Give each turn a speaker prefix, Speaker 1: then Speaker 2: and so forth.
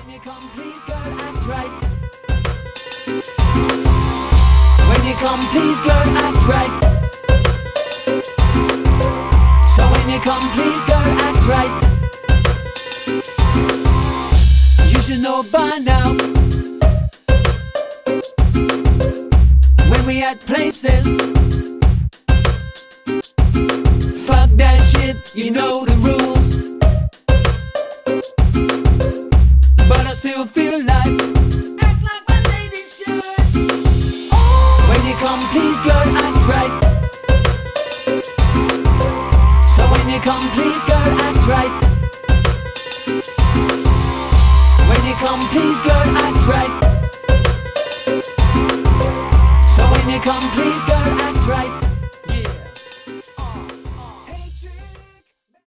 Speaker 1: When you come, please girl, act right. When you come, please girl, act right. So when you come, please girl, act right. You should know by now. When we at places, fuck that shit, you know the